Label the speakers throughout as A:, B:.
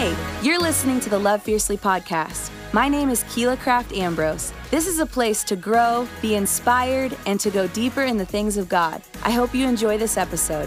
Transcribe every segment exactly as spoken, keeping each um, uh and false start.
A: Hey, you're listening to the Love Fiercely podcast. My name is Keela Craft Ambrose. This is a place to grow, be inspired, and to go deeper in the things of God. I hope you enjoy this episode.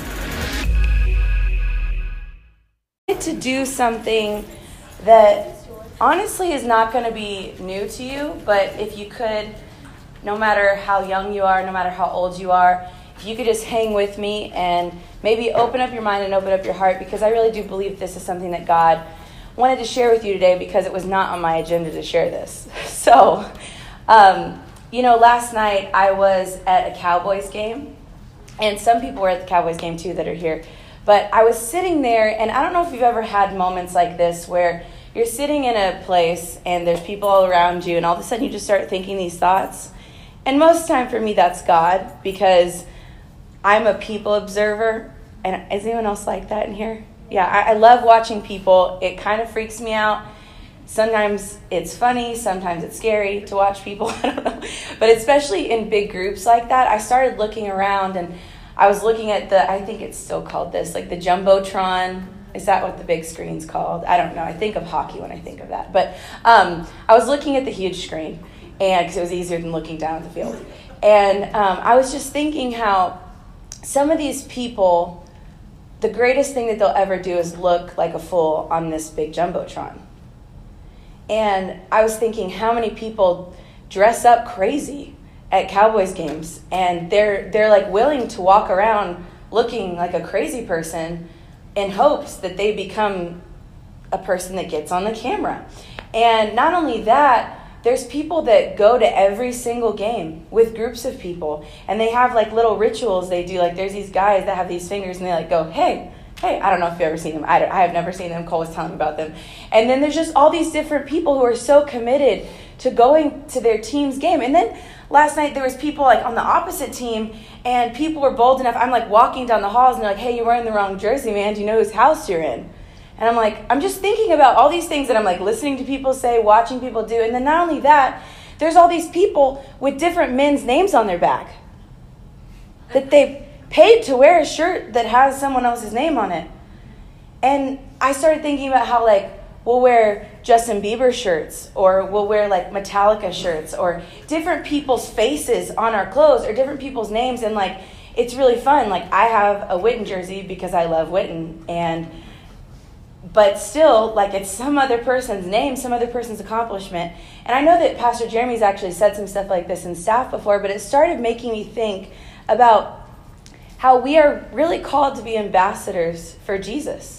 A: To do something that honestly is not going to be new to you, but if you could, no matter how young you are, no matter how old you are, if you could just hang with me and maybe open up your mind and open up your heart, because I really do believe this is something that God wanted to share with you today, because it was not on my agenda to share this. So, um, you know, last night I was at a Cowboys game, and some people were at the Cowboys game too that are here. But I was sitting there, and I don't know if you've ever had moments like this where you're sitting in a place and there's people all around you, and all of a sudden you just start thinking these thoughts. And most of the time for me, that's God, because I'm a people observer. And is anyone else like that in here? Yeah, I, I love watching people. It kind of freaks me out. Sometimes it's funny, sometimes it's scary to watch people. I don't know. But especially in big groups like that, I started looking around, and I was looking at the, I think it's still called this, like the Jumbotron. Is that what the big screen's called? I don't know. I think of hockey when I think of that. But um, I was looking at the huge screen, and because it was easier than looking down at the field. And um, I was just thinking how some of these people, the greatest thing that they'll ever do is look like a fool on this big Jumbotron. And I was thinking how many people dress up crazy at Cowboys games, and they're they're like willing to walk around looking like a crazy person in hopes that they become a person that gets on the camera. And not only that, there's people that go to every single game with groups of people, and they have like little rituals they do. Like there's these guys that have these fingers, and they like go, hey, hey, I don't know if you've ever seen them. I, don't, I have never seen them. Cole was telling me about them. And then there's just all these different people who are so committed to going to their team's game. And then last night there was people like on the opposite team, and people were bold enough. I'm like walking down the halls, and they're like, hey, you're wearing the wrong jersey, man. Do you know whose house you're in? And I'm like, I'm just thinking about all these things that I'm like listening to people say, watching people do. And then not only that, there's all these people with different men's names on their back that they paid to wear a shirt that has someone else's name on it. And I started thinking about how like we'll wear Justin Bieber shirts, or we'll wear like Metallica shirts, or different people's faces on our clothes, or different people's names. And like, it's really fun. Like I have a Witten jersey because I love Witten, and but still, like, it's some other person's name, some other person's accomplishment. And I know that Pastor Jeremy's actually said some stuff like this in staff before, but it started making me think about how we are really called to be ambassadors for Jesus.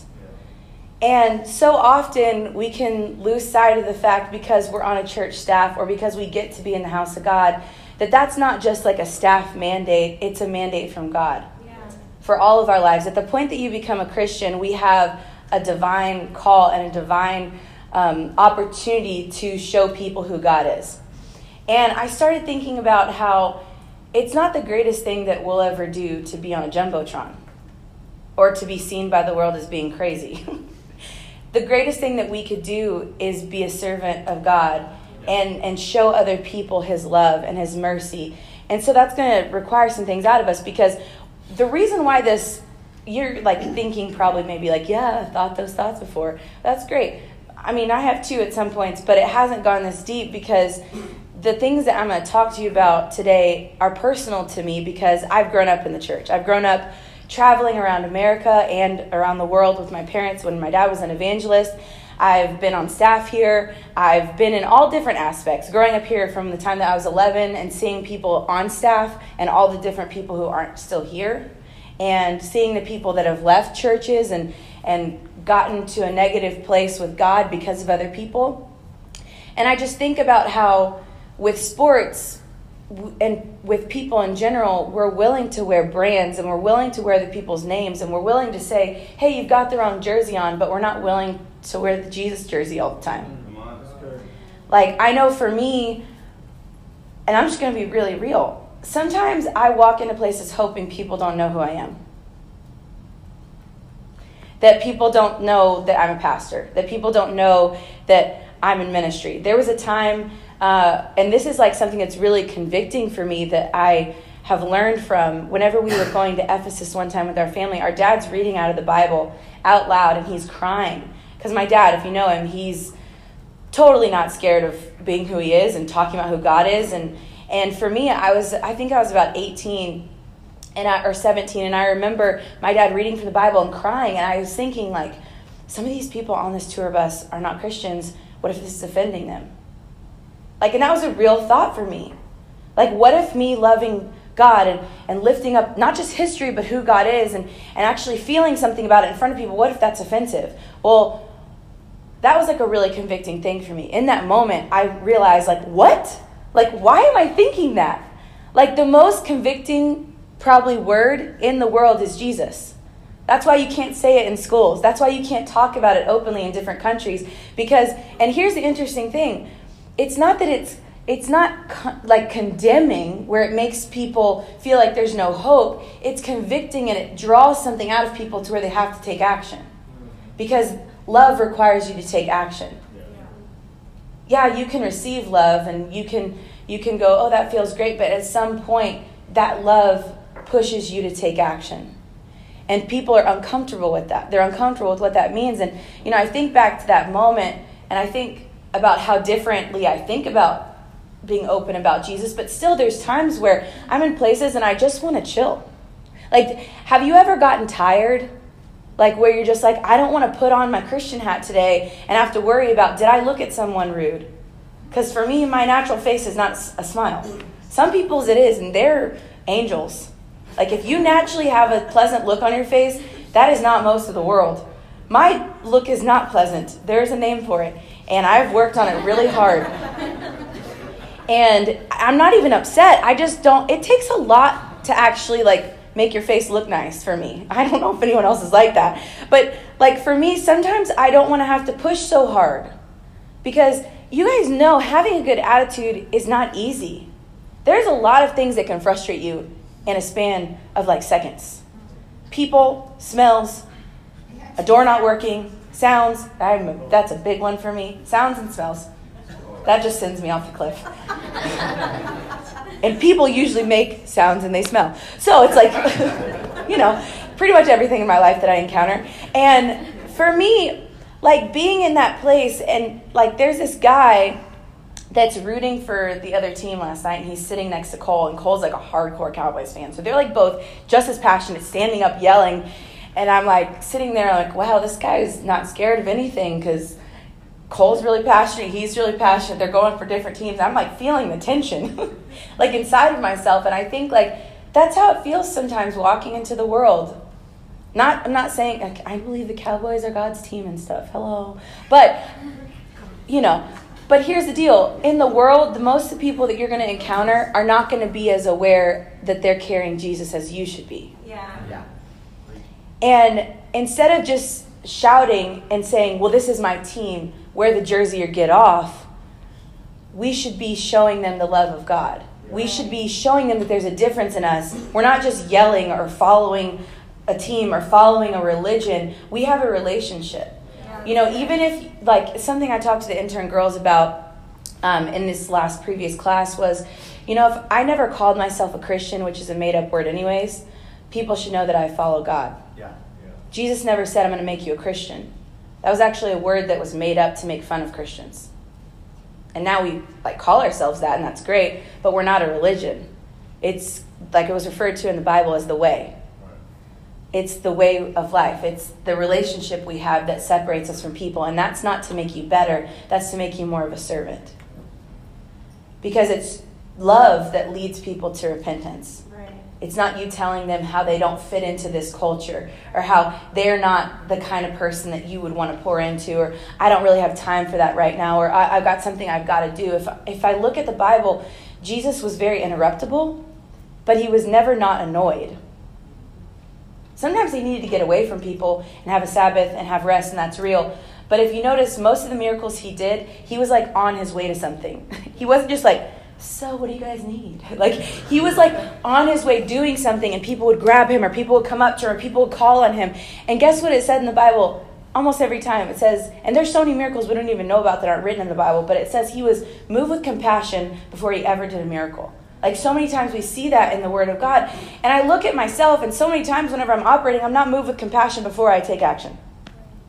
A: And so often we can lose sight of the fact, because we're on a church staff or because we get to be in the house of God, that that's not just like a staff mandate, it's a mandate from God. Yeah. For all of our lives. At the point that you become a Christian, we have a divine call and a divine um, opportunity to show people who God is. And I started thinking about how it's not the greatest thing that we'll ever do to be on a Jumbotron or to be seen by the world as being crazy. The greatest thing that we could do is be a servant of God and, and show other people his love and his mercy. And so that's going to require some things out of us, because the reason why this, you're like thinking probably maybe like, yeah, I thought those thoughts before. That's great. I mean, I have too at some points, but it hasn't gone this deep, because the things that I'm going to talk to you about today are personal to me, because I've grown up in the church. I've grown up traveling around America and around the world with my parents when my dad was an evangelist. I've been on staff here. I've been in all different aspects, growing up here from the time that I was eleven and seeing people on staff and all the different people who aren't still here, and seeing the people that have left churches and, and gotten to a negative place with God because of other people. And I just think about how with sports and with people in general, we're willing to wear brands, and we're willing to wear the people's names, and we're willing to say, hey, you've got the wrong jersey on, but we're not willing to wear the Jesus jersey all the time. Like, I know for me, and I'm just going to be really real, sometimes I walk into places hoping people don't know who I am. That people don't know that I'm a pastor. That people don't know that I'm in ministry. There was a time, uh, and this is like something that's really convicting for me that I have learned from whenever we were going to Ephesus one time with our family. Our dad's reading out of the Bible out loud, and he's crying Because my dad, if you know him, he's totally not scared of being who he is and talking about who God is. And, and for me, I was, I think I was about eighteen and I, or seventeen. And I remember my dad reading from the Bible and crying. And I was thinking, like, some of these people on this tour bus are not Christians. What if this is offending them? Like, and that was a real thought for me. Like, what if me loving God and, and lifting up not just history, but who God is, and, and actually feeling something about it in front of people, what if that's offensive? Well, that was like a really convicting thing for me. In that moment, I realized, like, what? Like, why am I thinking that? Like, the most convicting, probably, word in the world is Jesus. That's why you can't say it in schools. That's why you can't talk about it openly in different countries. Because, and here's the interesting thing, it's not that it's It's not con- like condemning where it makes people feel like there's no hope. It's convicting, and it draws something out of people to where they have to take action. Because love requires you to take action. Yeah, you can receive love and you can you can go, oh, that feels great. But at some point, that love pushes you to take action. And people are uncomfortable with that. They're uncomfortable with what that means. And, you know, I think back to that moment, and I think about how differently I think about being open about Jesus, but still there's times where I'm in places and I just want to chill. Like, have you ever gotten tired? Like, where you're just like, I don't want to put on my Christian hat today and have to worry about, did I look at someone rude? Because for me, my natural face is not a smile. Some people's it is, and they're angels. Like, if you naturally have a pleasant look on your face, that is not most of the world. My look is not pleasant. There's a name for it, and I've worked on it really hard. And I'm not even upset. I just don't, it takes a lot to actually, like, make your face look nice for me. I don't know if anyone else is like that. But, like, for me, sometimes I don't want to have to push so hard. Because you guys know having a good attitude is not easy. There's a lot of things that can frustrate you in a span of, like, seconds. People, smells, a door not working, sounds. I'm, that's a big one for me. Sounds and smells. That just sends me off the cliff. And people usually make sounds and they smell. So it's like, you know, pretty much everything in my life that I encounter. And for me, like, being in that place, and, like, there's this guy that's rooting for the other team last night, and he's sitting next to Cole, and Cole's like a hardcore Cowboys fan. So they're, like, both just as passionate, standing up, yelling. And I'm, like, sitting there like, wow, this guy is not scared of anything, because Cole's really passionate, he's really passionate, they're going for different teams. I'm, like, feeling the tension, like, inside of myself. And I think, like, that's how it feels sometimes walking into the world. Not, I'm not saying, like, I believe the Cowboys are God's team and stuff, hello. But, you know, but here's the deal. In the world, the most of the people that you're going to encounter are not going to be as aware that they're carrying Jesus as you should be.
B: Yeah. Yeah.
A: And instead of just shouting and saying, well, this is my team, wear the jersey or get off, we should be showing them the love of God. We should be showing them that there's a difference in us. We're not just yelling or following a team or following a religion. We have a relationship. You know, even if, like, something I talked to the intern girls about um, in this last previous class was, you know, if I never called myself a Christian, which is a made-up word anyways, people should know that I follow God.
C: Yeah. Yeah.
A: Jesus never said, I'm going to make you a Christian. That was actually a word that was made up to make fun of Christians. And now we, like, call ourselves that, and that's great, but we're not a religion. It's, like it was referred to in the Bible, as the way. It's the way of life. It's the relationship we have that separates us from people. And that's not to make you better. That's to make you more of a servant. Because it's love that leads people to repentance.
B: Right.
A: It's not you telling them how they don't fit into this culture, or how they're not the kind of person that you would want to pour into, or I don't really have time for that right now, or I, I've got something I've got to do. If, if I look at the Bible, Jesus was very interruptible, but he was never not annoyed. Sometimes he needed to get away from people and have a Sabbath and have rest, and that's real. But if you notice, most of the miracles he did, he was like on his way to something. He wasn't just like, so what do you guys need? Like, he was like on his way doing something, and people would grab him, or people would come up to him, or people would call on him. And guess what it said in the Bible? Almost every time it says, and there's so many miracles we don't even know about that aren't written in the Bible, but it says he was moved with compassion before he ever did a miracle. Like, so many times we see that in the Word of God. And I look at myself, and so many times whenever I'm operating, I'm not moved with compassion before I take action.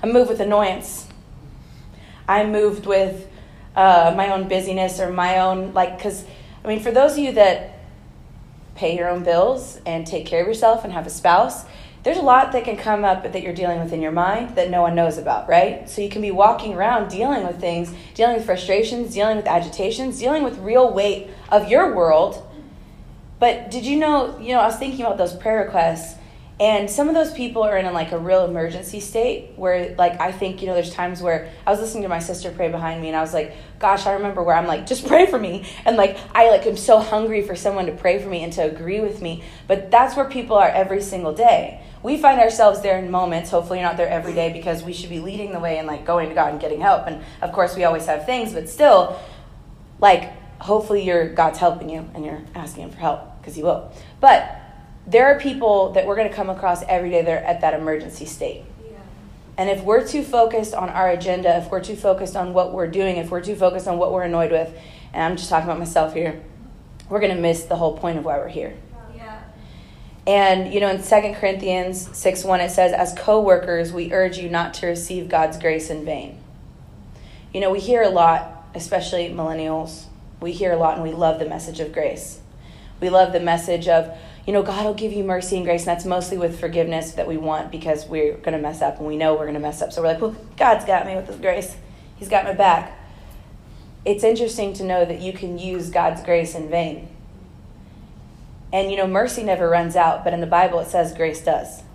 A: I'm moved with annoyance. I'm moved with uh, my own busyness or my own, like, because, I mean, for those of you that pay your own bills and take care of yourself and have a spouse, there's a lot that can come up that you're dealing with in your mind that no one knows about, right? So you can be walking around dealing with things, dealing with frustrations, dealing with agitations, dealing with real weight of your world. But did you know, you know, I was thinking about those prayer requests, and some of those people are in like a real emergency state where, like, I think, you know, there's times where I was listening to my sister pray behind me and I was like, gosh, I remember where I'm like, just pray for me. And like, I like am so hungry for someone to pray for me and to agree with me. But that's where people are every single day. We find ourselves there in moments. Hopefully you're not there every day, because we should be leading the way and like going to God and getting help. And of course we always have things, but still, like, hopefully you're God's helping you and you're asking him for help, because he will. But there are people that we're going to come across every day that are at that emergency state. Yeah. And if we're too focused on our agenda, if we're too focused on what we're doing, if we're too focused on what we're annoyed with, and I'm just talking about myself here, we're going to miss the whole point of why we're here. Yeah. And, you know, in Second Corinthians six one, it says, as co-workers, we urge you not to receive God's grace in vain. You know, we hear a lot, especially millennials, we hear a lot and we love the message of grace. We love the message of, you know, God will give you mercy and grace. And that's mostly with forgiveness that we want, because we're going to mess up and we know we're going to mess up. So we're like, well, God's got me with his grace. He's got my back. It's interesting to know that you can use God's grace in vain. And, you know, mercy never runs out, but in the Bible it says grace does.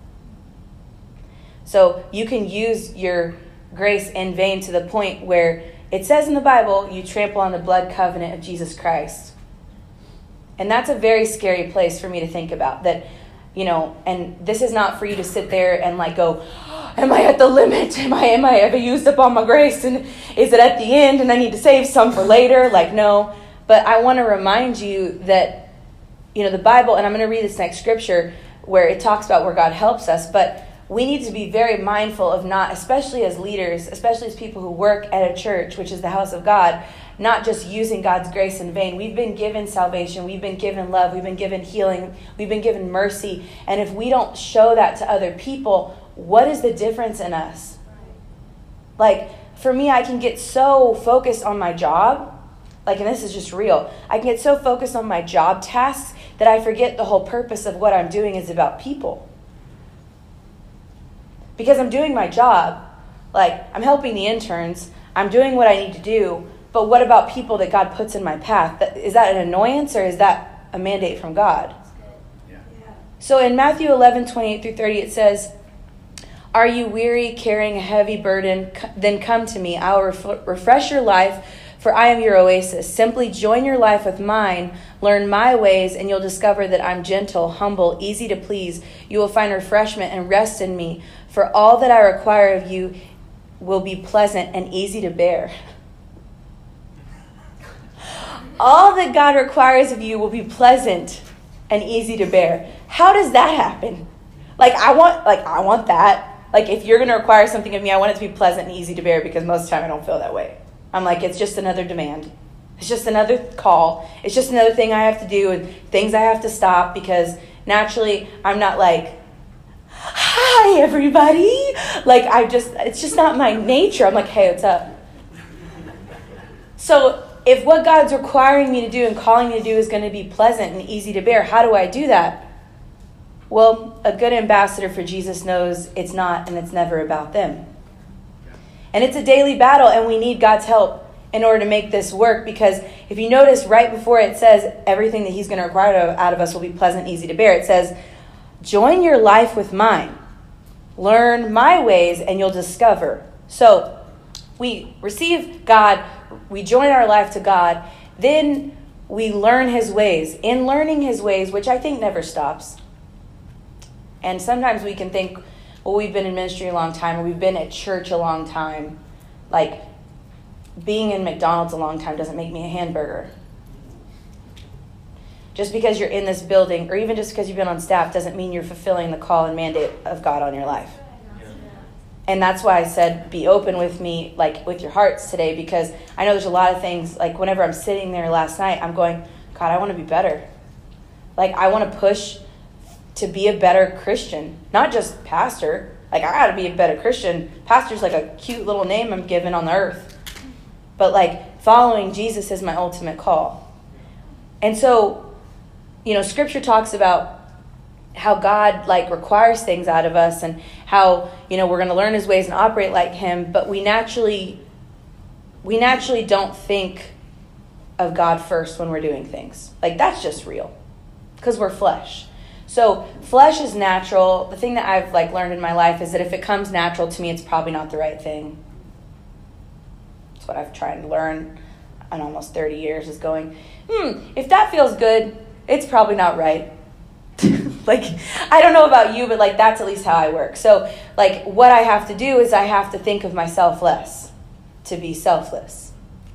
A: So you can use your grace in vain to the point where it says in the Bible, you trample on the blood covenant of Jesus Christ. And that's a very scary place for me to think about, that, you know, and this is not for you to sit there and like go, am I at the limit? Am I, am I, have I used up all my grace? And is it at the end and I need to save some for later? Like, no. But I want to remind you that, you know, the Bible, and I'm going to read this next scripture where it talks about where God helps us, but we need to be very mindful of not, especially as leaders, especially as people who work at a church, which is the house of God, not just using God's grace in vain. We've been given salvation. We've been given love. We've been given healing. We've been given mercy. And if we don't show that to other people, what is the difference in us? Like, for me, I can get so focused on my job. Like, and this is just real. I can get so focused on my job tasks that I forget the whole purpose of what I'm doing is about people. Because I'm doing my job. Like, I'm helping the interns. I'm doing what I need to do. But what about people that God puts in my path? Is that an annoyance, or is that a mandate from God? Yeah. So in Matthew eleven, twenty-eight through thirty, it says, are you weary, carrying a heavy burden? Then come to me. I will ref- refresh your life, for I am your oasis. Simply join your life with mine. Learn my ways, and you'll discover that I'm gentle, humble, easy to please. You will find refreshment and rest in me. For all that I require of you will be pleasant and easy to bear. All that God requires of you will be pleasant and easy to bear. How does that happen? Like, I want, like, I want that. Like, if you're going to require something of me, I want it to be pleasant and easy to bear, because most of the time I don't feel that way. I'm like, it's just another demand. It's just another call. It's just another thing I have to do and things I have to stop, because naturally I'm not like, hi, everybody. Like, I just, it's just not my nature. I'm like, hey, what's up? So if what God's requiring me to do and calling me to do is going to be pleasant and easy to bear, how do I do that? Well, a good ambassador for Jesus knows it's not, and it's never about them. And it's a daily battle, and we need God's help in order to make this work, because if you notice right before it says everything that he's going to require out of us will be pleasant and easy to bear, it says, join your life with mine. Learn my ways, and you'll discover. So we receive God, we join our life to God, then we learn his ways. In learning his ways, which I think never stops. And sometimes we can think, well, we've been in ministry a long time, or we've been at church a long time. Like, being in McDonald's a long time doesn't make me a hamburger. Just because you're in this building, or even just because you've been on staff, doesn't mean you're fulfilling the call and mandate of God on your life. And that's why I said, be open with me, like with your hearts today, because I know there's a lot of things, like whenever I'm sitting there last night, I'm going, God, I want to be better. Like, I want to push to be a better Christian, not just pastor, Like, I got to be a better Christian. Pastor's like a cute little name I'm given on the earth. But, like, following Jesus is my ultimate call. And so, you know, Scripture talks about how God, like, requires things out of us and how, you know, we're going to learn his ways and operate like him. But we naturally, we naturally don't think of God first when we're doing things. Like, that's just real because we're flesh. So flesh is natural. The thing that I've, like, learned in my life is that if it comes natural to me, it's probably not the right thing. That's what I've tried to learn in almost thirty years is going, hmm, if that feels good, it's probably not right. Like, I don't know about you, but, like, that's at least how I work. So, like, what I have to do is I have to think of myself less to be selfless.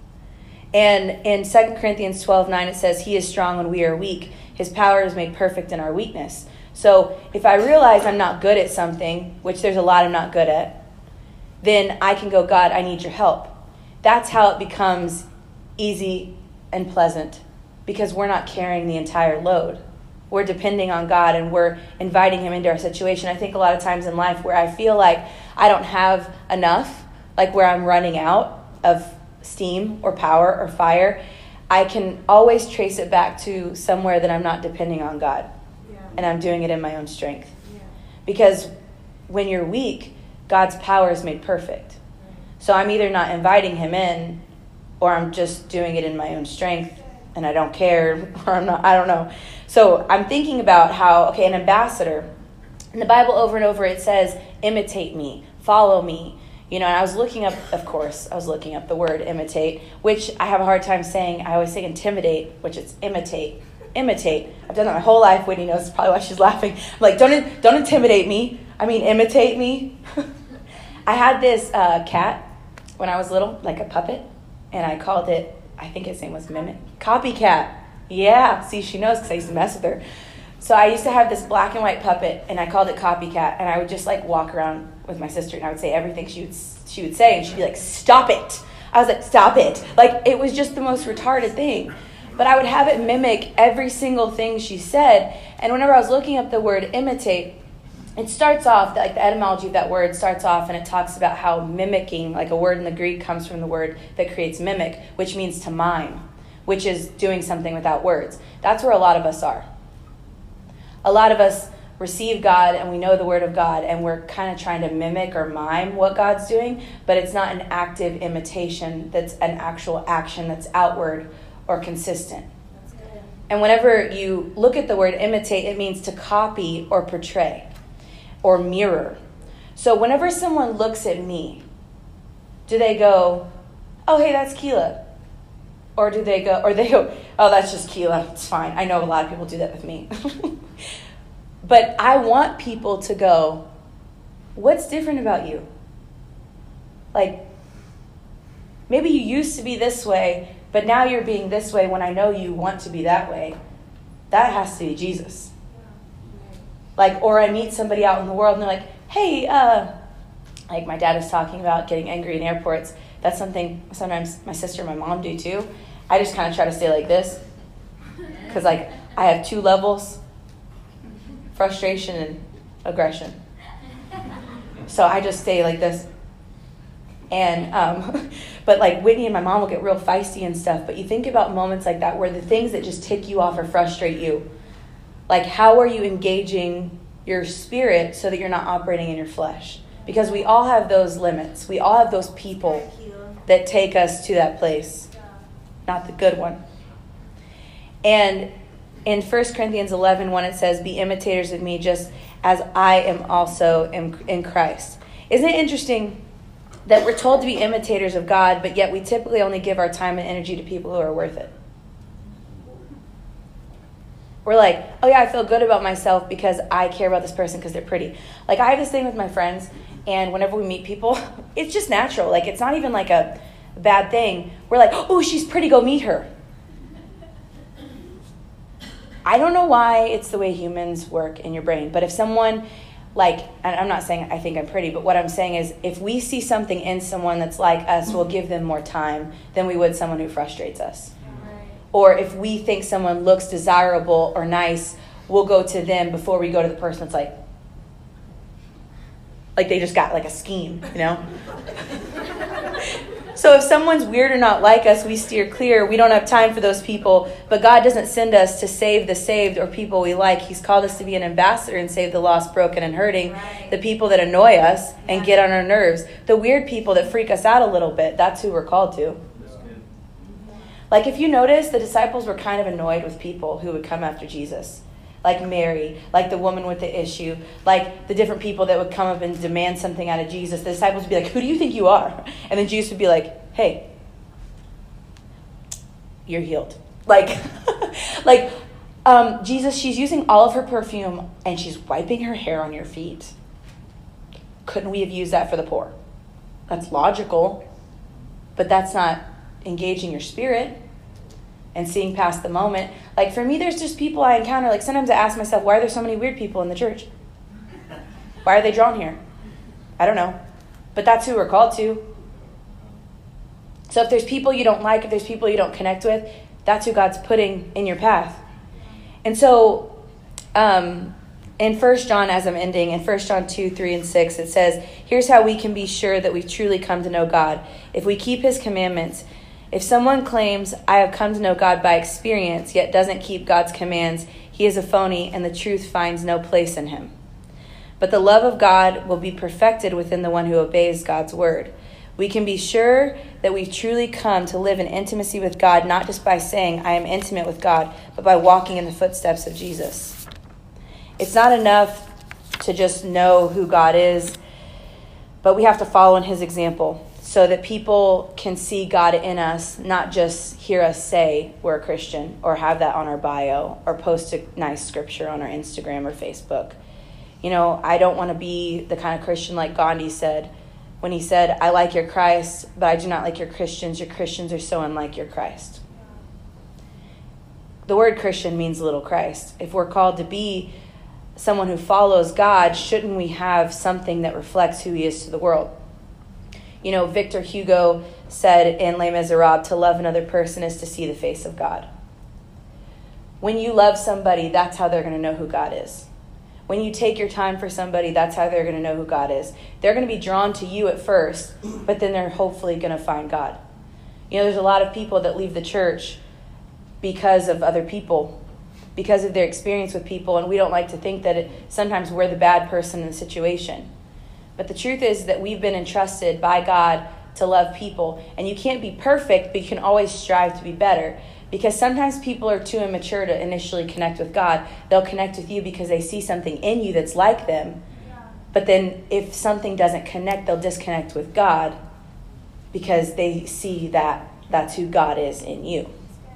A: And in Second Corinthians twelve nine, it says, he is strong when we are weak. His power is made perfect in our weakness. So if I realize I'm not good at something, which there's a lot I'm not good at, then I can go, God, I need your help. That's how it becomes easy and pleasant, because we're not carrying the entire load. We're depending on God and we're inviting him into our situation. I think a lot of times in life where I feel like I don't have enough, like where I'm running out of steam or power or fire, I can always trace it back to somewhere that I'm not depending on God. Yeah. And I'm doing it in my own strength. Yeah. Because when you're weak, God's power is made perfect. Right. So I'm either not inviting him in, or I'm just doing it in my own strength and I don't care, or I'm not, I don't know. So I'm thinking about how, okay, an ambassador, in the Bible over and over it says, imitate me, follow me. You know, and I was looking up, of course, I was looking up the word imitate, which I have a hard time saying. I always say intimidate, which it's imitate. Imitate. I've done that my whole life. Whitney knows, probably why she's laughing. I'm like, don't, don't intimidate me. I mean, imitate me. I had this uh, cat when I was little, like a puppet, and I called it, I think his name was Mimic. Copycat. Yeah, see, she knows because I used to mess with her. So I used to have this black and white puppet, and I called it Copycat, and I would just, like, walk around with my sister, and I would say everything she would she would say, and she'd be like, stop it. I was like, stop it. Like, it was just the most retarded thing. But I would have it mimic every single thing she said, and whenever I was looking up the word imitate, it starts off, like, the etymology of that word starts off, and it talks about how mimicking, like a word in the Greek comes from the word that creates mimic, which means to mime, which is doing something without words. That's where a lot of us are. A lot of us receive God and we know the word of God and we're kind of trying to mimic or mime what God's doing, but it's not an active imitation that's an actual action that's outward or consistent. That's good. And whenever you look at the word imitate, it means to copy or portray or mirror. So whenever someone looks at me, do they go, oh, hey, that's Keela? Or do they go, or they go, oh, that's just Keela, it's fine. I know a lot of people do that with me. But I want people to go, what's different about you? Like, maybe you used to be this way, but now you're being this way when I know you want to be that way. That has to be Jesus. Like, or I meet somebody out in the world and they're like, hey, uh, like my dad is talking about getting angry in airports. That's something sometimes my sister and my mom do too. I just kind of try to stay like this. Because, like, I have two levels. Frustration and aggression. So I just stay like this. And, um, but like Whitney and my mom will get real feisty and stuff. But you think about moments like that where the things that just tick you off or frustrate you. Like, how are you engaging your spirit so that you're not operating in your flesh? Because we all have those limits. We all have those people that take us to that place. Not the good one. And in First Corinthians eleven one, it says, be imitators of me just as I am also in, in Christ. Isn't it interesting that we're told to be imitators of God, but yet we typically only give our time and energy to people who are worth it? We're like, oh yeah, I feel good about myself because I care about this person because they're pretty. Like, I have this thing with my friends, and whenever we meet people, it's just natural. Like, it's not even like a bad thing. We're like, oh, she's pretty, go meet her. I don't know why it's the way humans work in your brain, but if someone, like, and I'm not saying I think I'm pretty, but what I'm saying is if we see something in someone that's like us, we'll give them more time than we would someone who frustrates us. Right. Or if we think someone looks desirable or nice, we'll go to them before we go to the person that's like, Like they just got like a scheme, you know? So if someone's weird or not like us, we steer clear. We don't have time for those people. But God doesn't send us to save the saved or people we like. He's called us to be an ambassador and save the lost, broken, and hurting. Right. The people that annoy us and get on our nerves. The weird people that freak us out a little bit. That's who we're called to. Like if you notice, the disciples were kind of annoyed with people who would come after Jesus. Like Mary, like the woman with the issue, like the different people that would come up and demand something out of Jesus. The disciples would be like, who do you think you are? And then Jesus would be like, hey, you're healed. Like, like um, Jesus, she's using all of her perfume and she's wiping her hair on your feet. Couldn't we have used that for the poor? That's logical, but that's not engaging your spirit and seeing past the moment. Like for me, there's just people I encounter. Like sometimes I ask myself, why are there so many weird people in the church? Why are they drawn here? I don't know. But that's who we're called to. So if there's people you don't like, if there's people you don't connect with, that's who God's putting in your path. And so um, in First John, as I'm ending, in First John two, three, and six, it says, here's how we can be sure that we've truly come to know God. If we keep his commandments. If someone claims, I have come to know God by experience, yet doesn't keep God's commands, he is a phony, and the truth finds no place in him. But the love of God will be perfected within the one who obeys God's word. We can be sure that we've truly come to live in intimacy with God, not just by saying, I am intimate with God, but by walking in the footsteps of Jesus. It's not enough to just know who God is, but we have to follow in his example, so that people can see God in us, not just hear us say we're a Christian or have that on our bio or post a nice scripture on our Instagram or Facebook. You know, I don't want to be the kind of Christian like Gandhi said when he said, I like your Christ, but I do not like your Christians. Your Christians are so unlike your Christ. The word Christian means little Christ. If we're called to be someone who follows God, shouldn't we have something that reflects who he is to the world? You know, Victor Hugo said in Les Miserables, to love another person is to see the face of God. When you love somebody, that's how they're going to know who God is. When you take your time for somebody, that's how they're going to know who God is. They're going to be drawn to you at first, but then they're hopefully going to find God. You know, there's a lot of people that leave the church because of other people, because of their experience with people, and we don't like to think that it, sometimes we're the bad person in the situation. But the truth is that we've been entrusted by God to love people. And you can't be perfect, but you can always strive to be better. Because sometimes people are too immature to initially connect with God. They'll connect with you because they see something in you that's like them. But then if something doesn't connect, they'll disconnect with God because they see that that's who God is in you.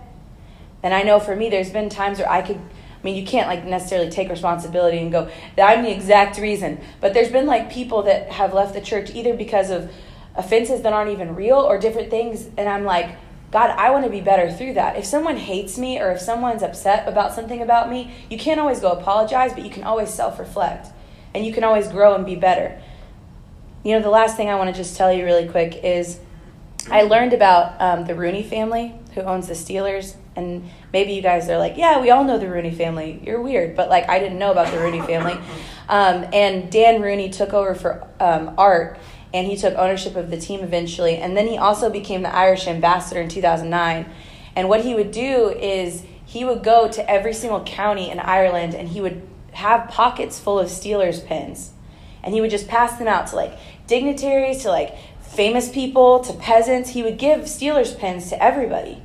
A: And I know for me, there's been times where I could... I mean, you can't like necessarily take responsibility and go, I'm the exact reason. But there's been like people that have left the church either because of offenses that aren't even real or different things. And I'm like, God, I want to be better through that. If someone hates me or if someone's upset about something about me, you can't always go apologize, but you can always self-reflect. And you can always grow and be better. You know, the last thing I want to just tell you really quick is I learned about um, the Rooney family who owns the Steelers. And maybe you guys are like, yeah, we all know the Rooney family. You're weird. But like, I didn't know about the Rooney family. Um, and Dan Rooney took over for um, Art, and he took ownership of the team eventually. And then he also became the Irish ambassador in two thousand nine. And what he would do is he would go to every single county in Ireland, and he would have pockets full of Steelers pins. And he would just pass them out to like dignitaries, to like famous people, to peasants. He would give Steelers pins to everybody.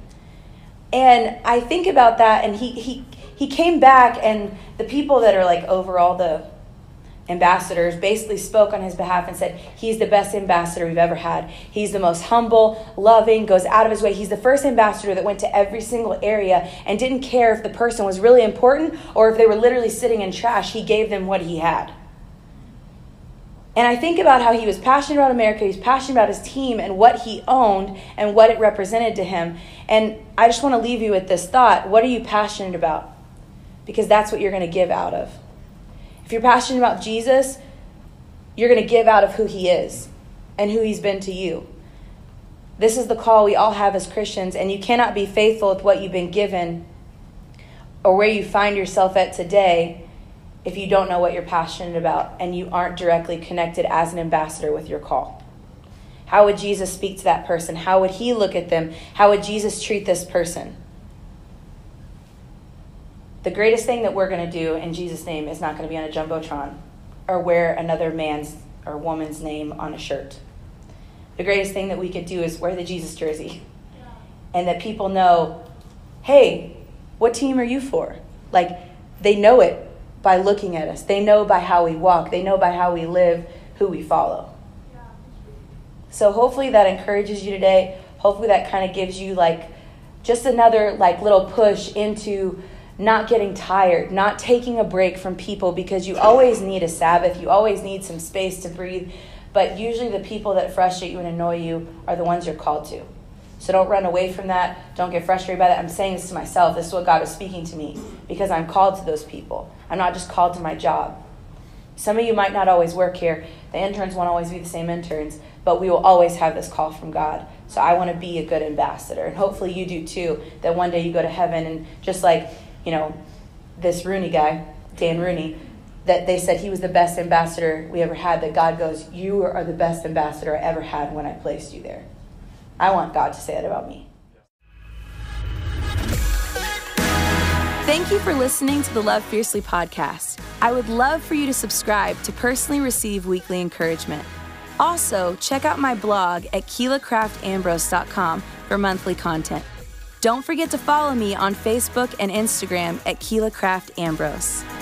A: And I think about that, and he, he he came back, and the people that are like over all the ambassadors basically spoke on his behalf and said, he's the best ambassador we've ever had. He's the most humble, loving, goes out of his way. He's the first ambassador that went to every single area and didn't care if the person was really important or if they were literally sitting in trash. He gave them what he had. And I think about how he was passionate about America, he was passionate about his team and what he owned and what it represented to him. And I just want to leave you with this thought. What are you passionate about? Because that's what you're going to give out of. If you're passionate about Jesus, you're going to give out of who he is and who he's been to you. This is the call we all have as Christians, and you cannot be faithful with what you've been given or where you find yourself at today if you don't know what you're passionate about and you aren't directly connected as an ambassador with your call? How would Jesus speak to that person? How would he look at them? How would Jesus treat this person? The greatest thing that we're going to do in Jesus' name is not going to be on a Jumbotron or wear another man's or woman's name on a shirt. The greatest thing that we could do is wear the Jesus jersey, and that people know, hey, what team are you for? Like, they know it by looking at us. They know by how we walk. They know by how we live, who we follow. So hopefully that encourages you today. Hopefully that kind of gives you like just another like little push into not getting tired, not taking a break from people, because you always need a Sabbath. You always need some space to breathe. But usually the people that frustrate you and annoy you are the ones you're called to. So don't run away from that. Don't get frustrated by that. I'm saying this to myself. This is what God is speaking to me, because I'm called to those people. I'm not just called to my job. Some of you might not always work here. The interns won't always be the same interns, but we will always have this call from God. So I want to be a good ambassador. And hopefully you do too, that one day you go to heaven and just like, you know, this Rooney guy, Dan Rooney, that they said he was the best ambassador we ever had, that God goes, you are the best ambassador I ever had when I placed you there. I want God to say that about me.
B: Thank you for listening to the Love Fiercely podcast. I would love for you to subscribe to personally receive weekly encouragement. Also, check out my blog at keela craft ambrose dot com for monthly content. Don't forget to follow me on Facebook and Instagram at Keela Craft Ambrose.